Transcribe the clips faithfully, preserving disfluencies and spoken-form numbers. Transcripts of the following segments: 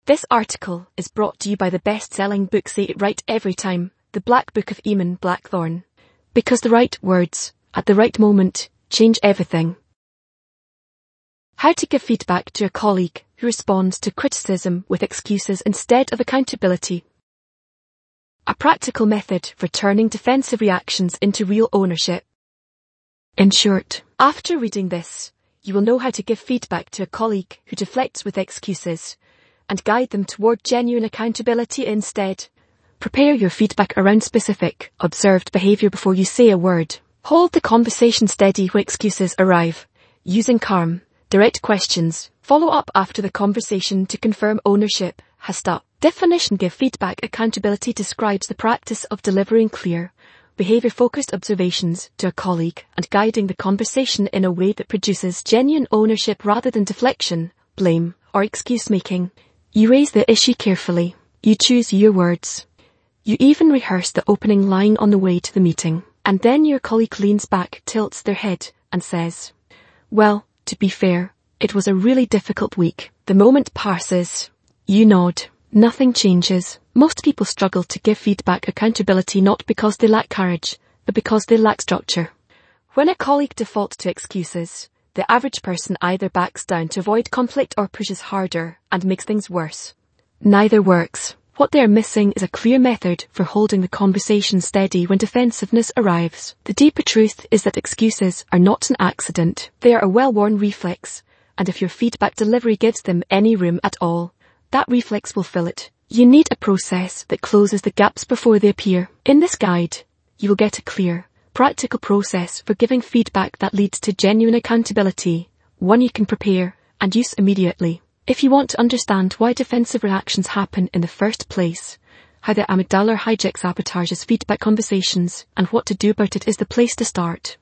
This article is brought to you by the best-selling book Say It Right Every Time, The Black Book of Eamon Blackthorne. Because the right words, at the right moment, change everything. How to give feedback to a colleague who responds to criticism with excuses instead of accountability. A practical method for turning defensive reactions into real ownership. In short, after reading this, you will know how to give feedback to a colleague who deflects with excuses, and guide them toward genuine accountability instead. Prepare your feedback around specific, observed behaviour before you say a word. Hold the conversation steady when excuses arrive, using calm, direct questions. Follow up after the conversation to confirm ownership has stopped. Definition: give feedback. Accountability describes the practice of delivering clear, behaviour-focused observations to a colleague and guiding the conversation in a way that produces genuine ownership rather than deflection, blame, or excuse-making. You raise the issue carefully. You choose your words. You even rehearse the opening line on the way to the meeting. And then your colleague leans back, tilts their head, and says, "Well, to be fair, it was a really difficult week." The moment passes. You nod. Nothing changes. Most people struggle to give feedback accountability not because they lack courage, but because they lack structure. When a colleague defaults to excuses, the average person either backs down to avoid conflict or pushes harder and makes things worse. Neither works. What they are missing is a clear method for holding the conversation steady when defensiveness arrives. The deeper truth is that excuses are not an accident. They are a well-worn reflex, and if your feedback delivery gives them any room at all, that reflex will fill it. You need a process that closes the gaps before they appear. In this guide, you will get a clear, practical process for giving feedback that leads to genuine accountability, one you can prepare and use immediately. If you want to understand why defensive reactions happen in the first place, how the amygdala hijacks sabotages feedback conversations, and what to do about it, is the place to start.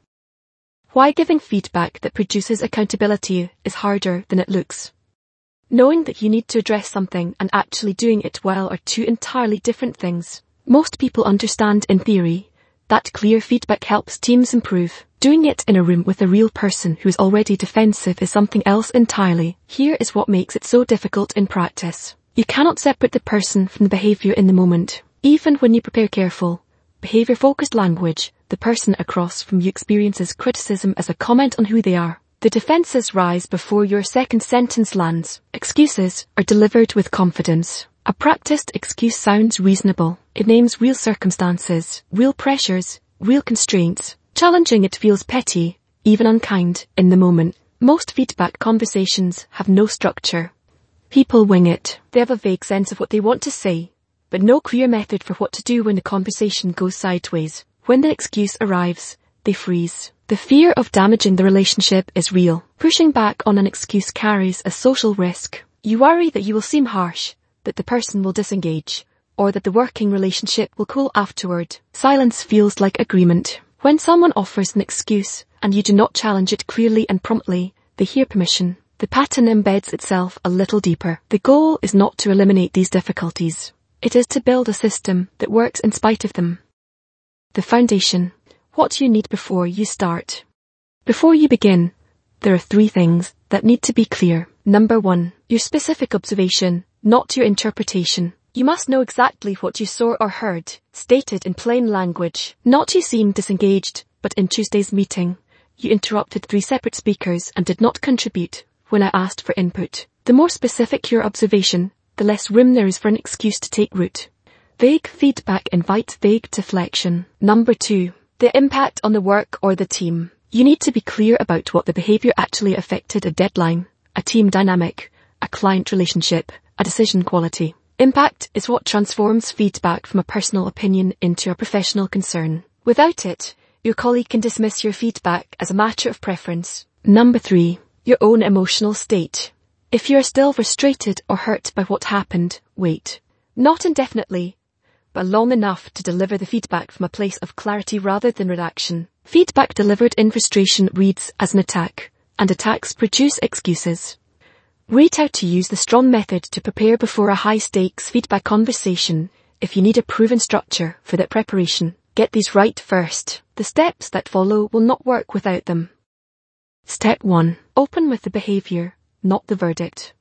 Why giving feedback that produces accountability is harder than it looks. Knowing that you need to address something and actually doing it well are two entirely different things. Most people understand in theory that clear feedback helps teams improve. Doing it in a room with a real person who is already defensive is something else entirely. Here is what makes it so difficult in practice. You cannot separate the person from the behaviour in the moment. Even when you prepare careful, behaviour-focused language, the person across from you experiences criticism as a comment on who they are. The defences rise before your second sentence lands. Excuses are delivered with confidence. A practiced excuse sounds reasonable. It names real circumstances, real pressures, real constraints. Challenging it feels petty, even unkind, in the moment. Most feedback conversations have no structure. People wing it. They have a vague sense of what they want to say, but no clear method for what to do when the conversation goes sideways. When the excuse arrives, they freeze. The fear of damaging the relationship is real. Pushing back on an excuse carries a social risk. You worry that you will seem harsh, that the person will disengage, or that the working relationship will cool afterward. Silence feels like agreement. When someone offers an excuse, and you do not challenge it clearly and promptly, they hear permission. The pattern embeds itself a little deeper. The goal is not to eliminate these difficulties. It is to build a system that works in spite of them. The foundation. What you need before you start. Before you begin, there are three things that need to be clear. Number one, your specific observation, not your interpretation. You must know exactly what you saw or heard, stated in plain language. Not you seemed disengaged, but in Tuesday's meeting, you interrupted three separate speakers and did not contribute when I asked for input. The more specific your observation, the less room there is for an excuse to take root. Vague feedback invites vague deflection. Number two, the impact on the work or the team. You need to be clear about what the behaviour actually affected: a deadline, a team dynamic, a client relationship, a decision quality. Impact is what transforms feedback from a personal opinion into a professional concern. Without it, your colleague can dismiss your feedback as a matter of preference. Number three, your own emotional state. If you are still frustrated or hurt by what happened, wait. Not indefinitely, but long enough to deliver the feedback from a place of clarity rather than reaction. Feedback delivered in frustration reads as an attack, and attacks produce excuses. Read how to use the STRONG method to prepare before a high-stakes feedback conversation. If you need a proven structure for that preparation, get these right first. The steps that follow will not work without them. Step one. Open with the behaviour, not the verdict.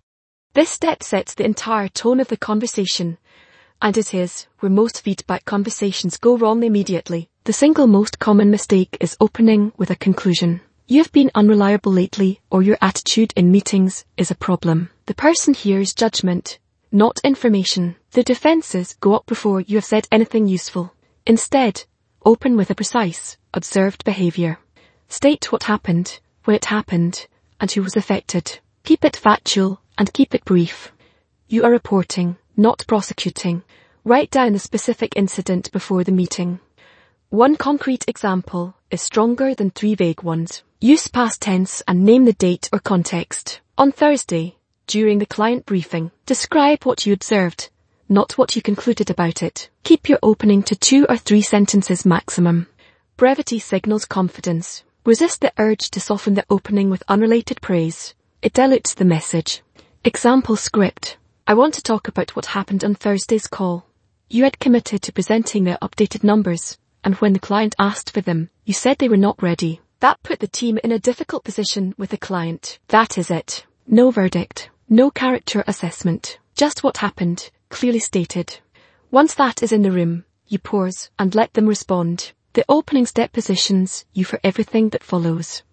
This step sets the entire tone of the conversation, and it is where most feedback conversations go wrong immediately. The single most common mistake is opening with a conclusion. You've been unreliable lately, or your attitude in meetings is a problem. The person hears judgment, not information. The defenses go up before you have said anything useful. Instead, open with a precise, observed behavior. State what happened, when it happened, and who was affected. Keep it factual and keep it brief. You are reporting, not prosecuting. Write down the specific incident before the meeting. One concrete example is stronger than three vague ones. Use past tense and name the date or context. On Thursday, during the client briefing, describe what you observed, not what you concluded about it. Keep your opening to two or three sentences maximum. Brevity signals confidence. Resist the urge to soften the opening with unrelated praise. It dilutes the message. Example script. I want to talk about what happened on Thursday's call. You had committed to presenting the updated numbers, and when the client asked for them, you said they were not ready. That put the team in a difficult position with the client. That is it. No verdict. No character assessment. Just what happened, clearly stated. Once that is in the room, you pause and let them respond. The opening step positions you for everything that follows.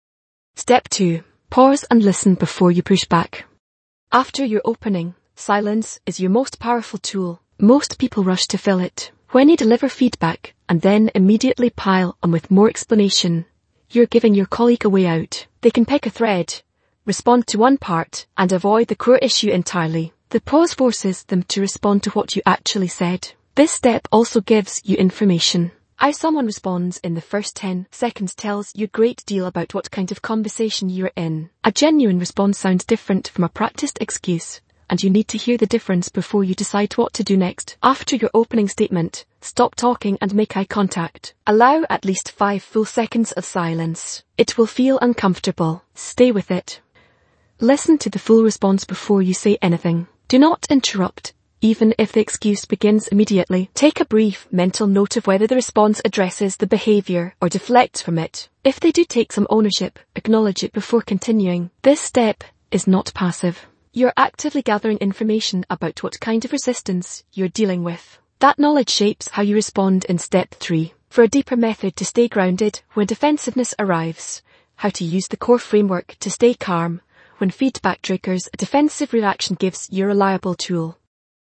Step two. Pause and listen before you push back. After your opening, silence is your most powerful tool. Most people rush to fill it. When you deliver feedback and then immediately pile on with more explanation, you're giving your colleague a way out. They can pick a thread, respond to one part, and avoid the core issue entirely. The pause forces them to respond to what you actually said. This step also gives you information. How someone responds in the first ten seconds tells you a great deal about what kind of conversation you're in. A genuine response sounds different from a practiced excuse, and you need to hear the difference before you decide what to do next. After your opening statement, stop talking and make eye contact. Allow at least five full seconds of silence. It will feel uncomfortable. Stay with it. Listen to the full response before you say anything. Do not interrupt, even if the excuse begins immediately. Take a brief mental note of whether the response addresses the behavior or deflects from it. If they do take some ownership, acknowledge it before continuing. This step is not passive. You're actively gathering information about what kind of resistance you're dealing with. That knowledge shapes how you respond in step three. For a deeper method to stay grounded when defensiveness arrives, how to use the core framework to stay calm when feedback triggers a defensive reaction gives you a reliable tool.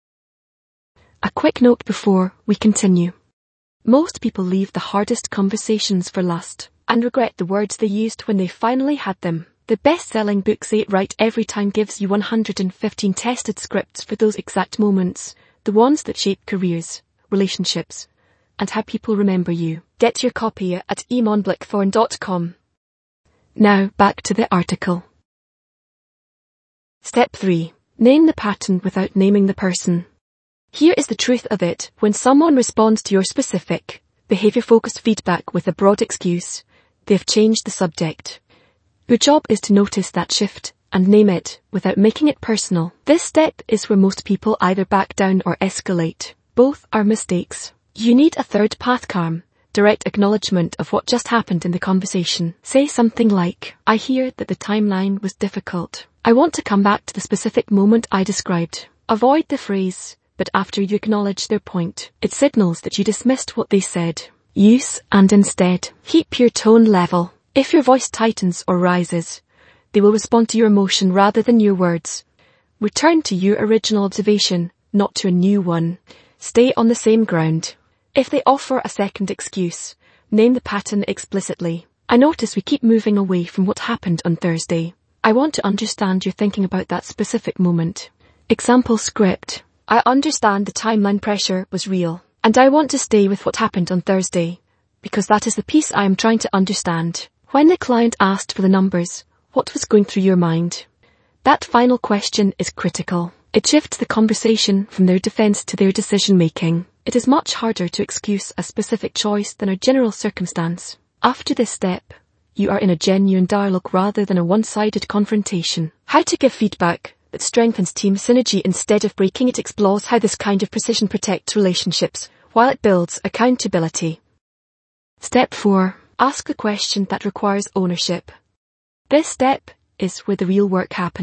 A quick note before we continue. Most people leave the hardest conversations for last and regret the words they used when they finally had them. The best-selling book Say It Right Every Time gives you one hundred fifteen tested scripts for those exact moments, the ones that shape careers, relationships, and how people remember you. Get your copy at eamon blackthorn dot com. Now back to the article. Step three. Name the pattern without naming the person. Here is the truth of it. When someone responds to your specific, behavior-focused feedback with a broad excuse, they've changed the subject. Your job is to notice that shift and name it without making it personal. This step is where most people either back down or escalate. Both are mistakes. You need a third path: calm, direct acknowledgement of what just happened in the conversation. Say something like, I hear that the timeline was difficult. I want to come back to the specific moment I described. Avoid the phrase, but after you acknowledge their point, it signals that you dismissed what they said. Use and instead. Keep your tone level. If your voice tightens or rises, they will respond to your emotion rather than your words. Return to your original observation, not to a new one. Stay on the same ground. If they offer a second excuse, name the pattern explicitly. I notice we keep moving away from what happened on Thursday. I want to understand your thinking about that specific moment. Example script. I understand the timeline pressure was real, and I want to stay with what happened on Thursday, because that is the piece I am trying to understand. When the client asked for the numbers, what was going through your mind? That final question is critical. It shifts the conversation from their defense to their decision-making. It is much harder to excuse a specific choice than a general circumstance. After this step, you are in a genuine dialogue rather than a one-sided confrontation. How to give feedback that strengthens team synergy instead of breaking it explores how this kind of precision protects relationships, while it builds accountability. Step four. Ask the question that requires ownership. This step is where the real work happens.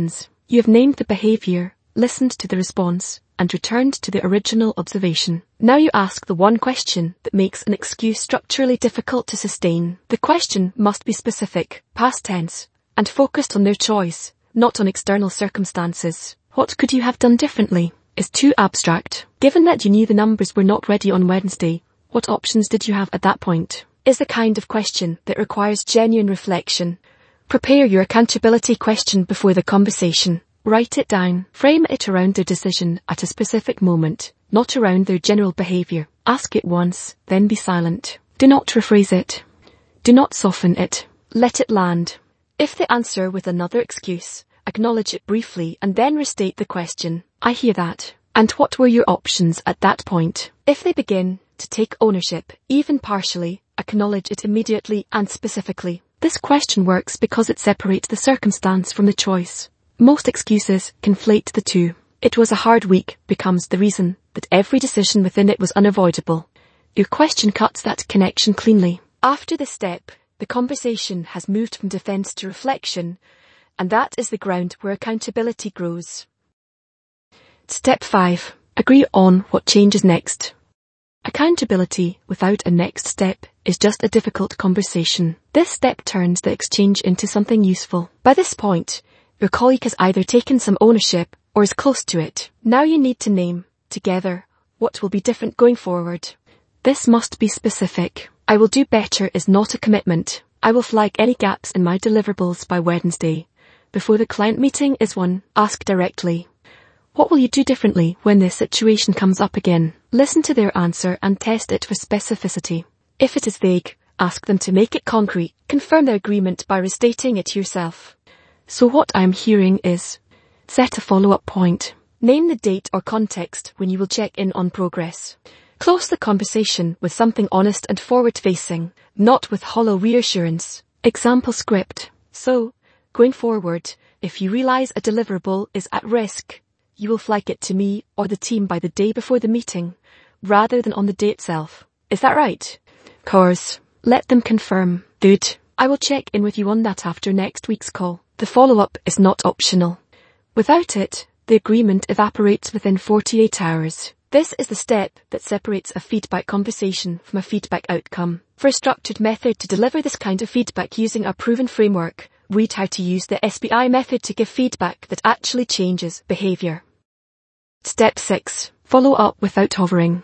You have named the behaviour, listened to the response, and returned to the original observation. Now you ask the one question that makes an excuse structurally difficult to sustain. The question must be specific, past tense, and focused on their choice, not on external circumstances. What could you have done differently? Is too abstract. Given that you knew the numbers were not ready on Wednesday, what options did you have at that point? Is the kind of question that requires genuine reflection. Prepare your accountability question before the conversation. Write it down. Frame it around their decision at a specific moment, not around their general behaviour. Ask it once, then be silent. Do not rephrase it. Do not soften it. Let it land. If they answer with another excuse, acknowledge it briefly and then restate the question. I hear that. And what were your options at that point? If they begin to take ownership, even partially, acknowledge it immediately and specifically. This question works because it separates the circumstance from the choice. Most excuses conflate the two. It was a hard week becomes the reason that every decision within it was unavoidable. Your question cuts that connection cleanly. After this step, the conversation has moved from defence to reflection, and that is the ground where accountability grows. Step five. Agree on what changes next. Accountability without a next step is just a difficult conversation. This step turns the exchange into something useful. By this point, your colleague has either taken some ownership or is close to it. Now you need to name, together, what will be different going forward. This must be specific. I will do better is not a commitment. I will flag any gaps in my deliverables by Wednesday. Before the client meeting is one, ask directly. What will you do differently when this situation comes up again? Listen to their answer and test it for specificity. If it is vague, ask them to make it concrete. Confirm their agreement by restating it yourself. So what I am hearing is, set a follow-up point. Name the date or context when you will check in on progress. Close the conversation with something honest and forward-facing, not with hollow reassurance. Example script. So, going forward, if you realise a deliverable is at risk, you will flag it to me or the team by the day before the meeting, rather than on the day itself. Is that right? Course. Let them confirm. Good. I will check in with you on that after next week's call. The follow-up is not optional. Without it, the agreement evaporates within forty-eight hours. This is the step that separates a feedback conversation from a feedback outcome. For a structured method to deliver this kind of feedback using a proven framework, read how to use the S B I method to give feedback that actually changes behaviour. Step six. Follow up without hovering.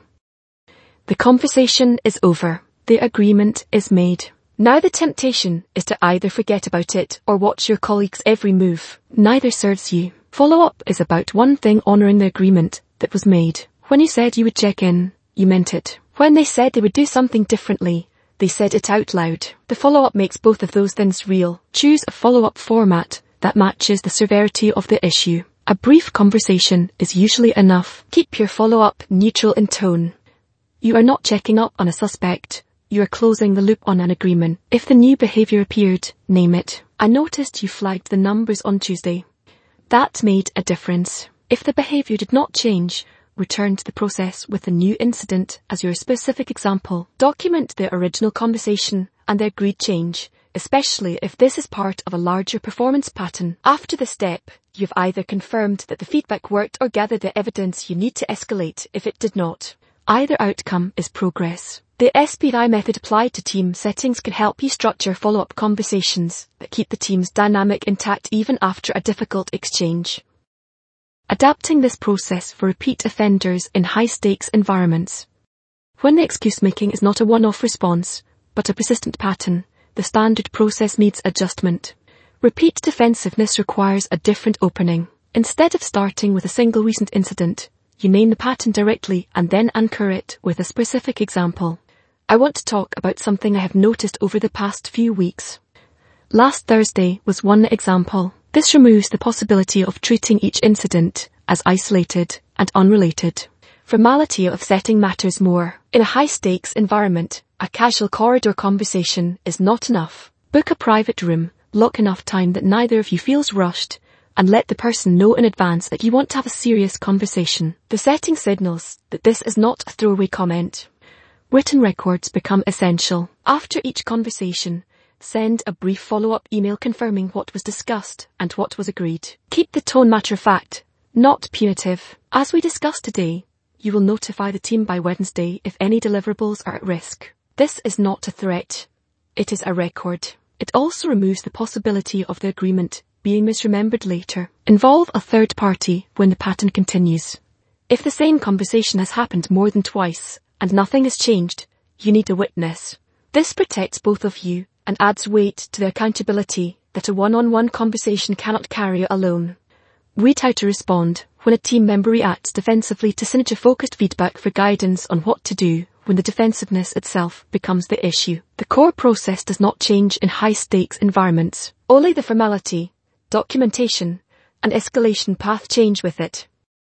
The conversation is over. The agreement is made. Now the temptation is to either forget about it or watch your colleague's every move. Neither serves you. Follow-up is about one thing, honouring the agreement that was made. When you said you would check in, you meant it. When they said they would do something differently, they said it out loud. The follow-up makes both of those things real. Choose a follow-up format that matches the severity of the issue. A brief conversation is usually enough. Keep your follow-up neutral in tone. You are not checking up on a suspect. You are closing the loop on an agreement. If the new behaviour appeared, name it. I noticed you flagged the numbers on Tuesday. That made a difference. If the behaviour did not change, return to the process with a new incident as your specific example. Document the original conversation and the agreed change, especially if this is part of a larger performance pattern. After the step, you've either confirmed that the feedback worked or gathered the evidence you need to escalate if it did not. Either outcome is progress. The S B I method applied to team settings can help you structure follow-up conversations that keep the team's dynamic intact even after a difficult exchange. Adapting this process for repeat offenders in high-stakes environments. When the excuse-making is not a one-off response, but a persistent pattern, the standard process needs adjustment. Repeat defensiveness requires a different opening. Instead of starting with a single recent incident, you name the pattern directly and then anchor it with a specific example. I want to talk about something I have noticed over the past few weeks. Last Thursday was one example. This removes the possibility of treating each incident as isolated and unrelated. Formality of setting matters more. In a high-stakes environment, a casual corridor conversation is not enough. Book a private room, block enough time that neither of you feels rushed, and let the person know in advance that you want to have a serious conversation. The setting signals that this is not a throwaway comment. Written records become essential. After each conversation, Send a brief follow-up email confirming what was discussed and what was agreed. Keep the tone matter-of-fact, not punitive. As we discussed today, you will notify the team by Wednesday if any deliverables are at risk. This is not a threat. It is a record. It also removes the possibility of the agreement being misremembered later. Involve a third party when the pattern continues. If the same conversation has happened more than twice and nothing has changed, you need a witness. This protects both of you and adds weight to the accountability that a one-on-one conversation cannot carry alone. Read how to respond when a team member reacts defensively to synergy-focused feedback for guidance on what to do when the defensiveness itself becomes the issue. The core process does not change in high-stakes environments. Only the formality, documentation, and escalation path change with it.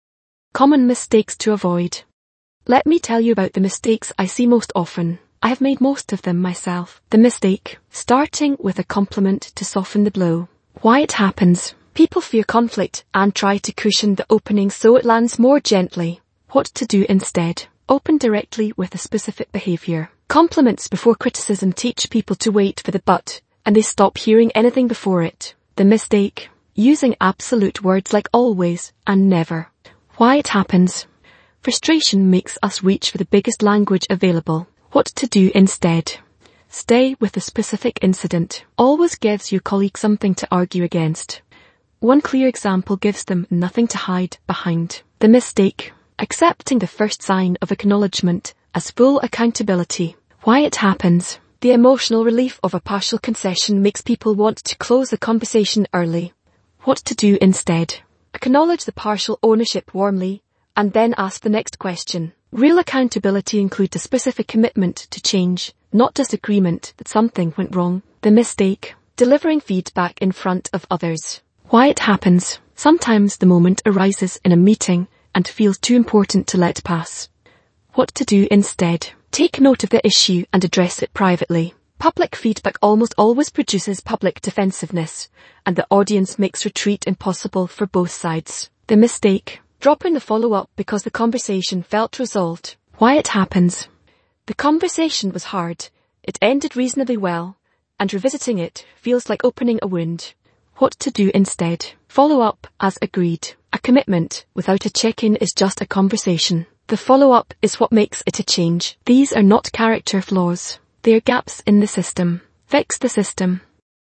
Common mistakes to avoid. Let me tell you about the mistakes I see most often. I have made most of them myself. The mistake, starting with a compliment to soften the blow. Why it happens. People fear conflict and try to cushion the opening so it lands more gently. What to do instead. Open directly with a specific behavior. Compliments before criticism teach people to wait for the but, and they stop hearing anything before it. The mistake, using absolute words like always and never. Why it happens. Frustration makes us reach for the biggest language available. What to do instead. Stay with the specific incident. Always gives your colleague something to argue against. One clear example gives them nothing to hide behind. The mistake, accepting the first sign of acknowledgement as full accountability. Why it happens. The emotional relief of a partial concession makes people want to close the conversation early. What to do instead. Acknowledge the partial ownership warmly and then ask the next question. Real accountability includes a specific commitment to change, not just agreement that something went wrong. The mistake, delivering feedback in front of others. Why it happens. Sometimes the moment arises in a meeting and feels too important to let pass. What to do instead. Take note of the issue and address it privately. Public feedback almost always produces public defensiveness, and the audience makes retreat impossible for both sides. The mistake, dropping the follow-up because the conversation felt resolved. Why it happens. The conversation was hard, it ended reasonably well, and revisiting it feels like opening a wound. What to do instead. Follow up as agreed. A commitment without a check-in is just a conversation. The follow-up is what makes it a change. These are not character flaws. They are gaps in the system. Fix the system.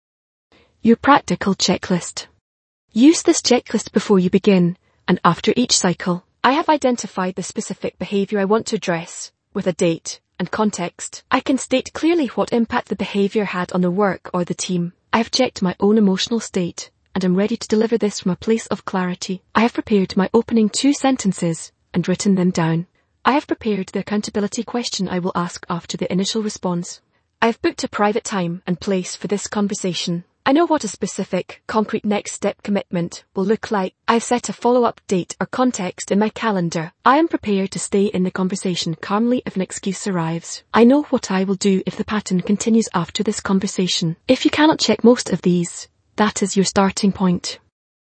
Your practical checklist. Use this checklist before you begin and after each cycle. I have identified the specific behavior I want to address with a date and context. I can state clearly what impact the behavior had on the work or the team. I have checked my own emotional state and am ready to deliver this from a place of clarity. I have prepared my opening two sentences and written them down. I have prepared the accountability question I will ask after the initial response. I have booked a private time and place for this conversation. I know what a specific, concrete next step commitment will look like. I have set a follow-up date or context in my calendar. I am prepared to stay in the conversation calmly if an excuse arrives. I know what I will do if the pattern continues after this conversation. If you cannot check most of these, that is your starting point.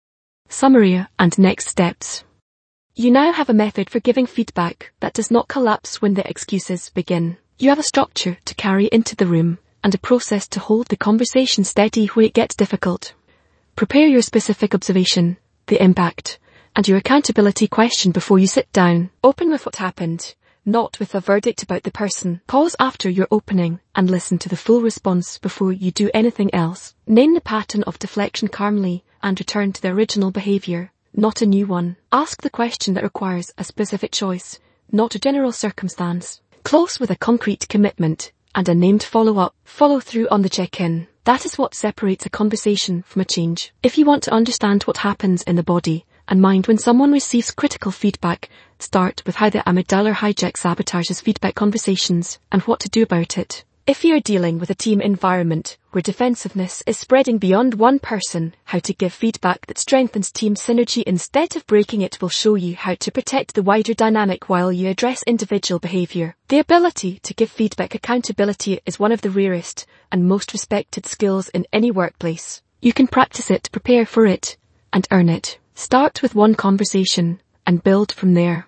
Summary and next steps. You now have a method for giving feedback that does not collapse when the excuses begin. You have a structure to carry into the room and a process to hold the conversation steady when it gets difficult. Prepare your specific observation, the impact, and your accountability question before you sit down. Open with what happened, not with a verdict about the person. Pause after your opening and listen to the full response before you do anything else. Name the pattern of deflection calmly and return to the original behavior, not a new one. Ask the question that requires a specific choice, not a general circumstance. Close with a concrete commitment and a named follow-up. Follow through on the check-in. That is what separates a conversation from a change. If you want to understand what happens in the body and mind when someone receives critical feedback, start with how the amygdala hijack sabotages feedback conversations and what to do about it. If you are dealing with a team environment where defensiveness is spreading beyond one person, how to give feedback that strengthens team synergy instead of breaking it will show you how to protect the wider dynamic while you address individual behavior. The ability to give feedback accountability is one of the rarest and most respected skills in any workplace. You can practice it, prepare for it, and earn it. Start with one conversation and build from there.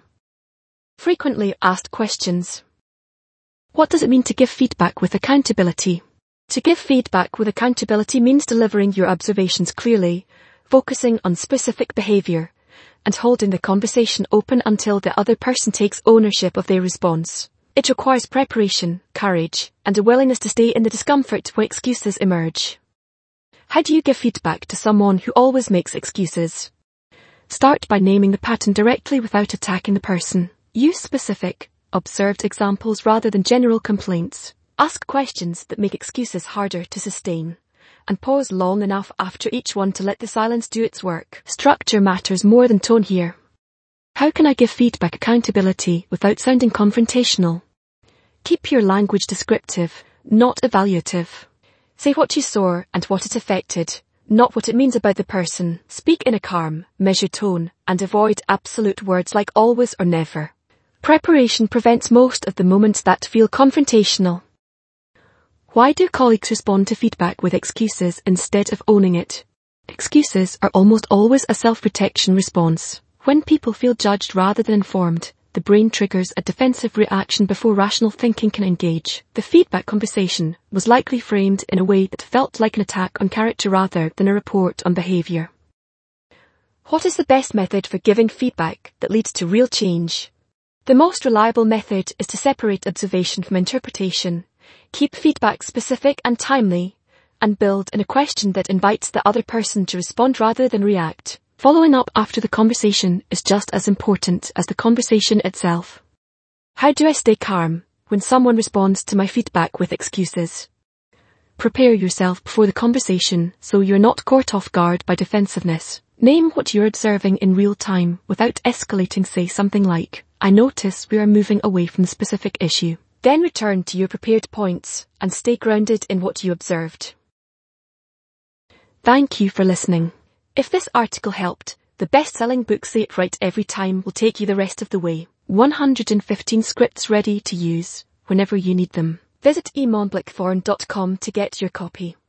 Frequently asked questions. What does it mean to give feedback with accountability? To give feedback with accountability means delivering your observations clearly, focusing on specific behavior, and holding the conversation open until the other person takes ownership of their response. It requires preparation, courage, and a willingness to stay in the discomfort when excuses emerge. How do you give feedback to someone who always makes excuses? Start by naming the pattern directly without attacking the person. Use specific, observed examples rather than general complaints. Ask questions that make excuses harder to sustain. And pause long enough after each one to let the silence do its work. Structure matters more than tone here. How can I give feedback accountability without sounding confrontational? Keep your language descriptive, not evaluative. Say what you saw and what it affected, not what it means about the person. Speak in a calm, measured tone, and avoid absolute words like always or never. Preparation prevents most of the moments that feel confrontational. Why do colleagues respond to feedback with excuses instead of owning it? Excuses are almost always a self-protection response. When people feel judged rather than informed, the brain triggers a defensive reaction before rational thinking can engage. The feedback conversation was likely framed in a way that felt like an attack on character rather than a report on behavior. What is the best method for giving feedback that leads to real change? The most reliable method is to separate observation from interpretation. Keep feedback specific and timely, and build in a question that invites the other person to respond rather than react. Following up after the conversation is just as important as the conversation itself. How do I stay calm when someone responds to my feedback with excuses? Prepare yourself before the conversation so you're not caught off guard by defensiveness. Name what you're observing in real time without escalating. Say something like, I notice we are moving away from the specific issue. Then return to your prepared points and stay grounded in what you observed. Thank you for listening. If this article helped, the best-selling book Say It Right Every Time will take you the rest of the way. one hundred fifteen scripts ready to use whenever you need them. Visit e mont blackthorn dot com to get your copy.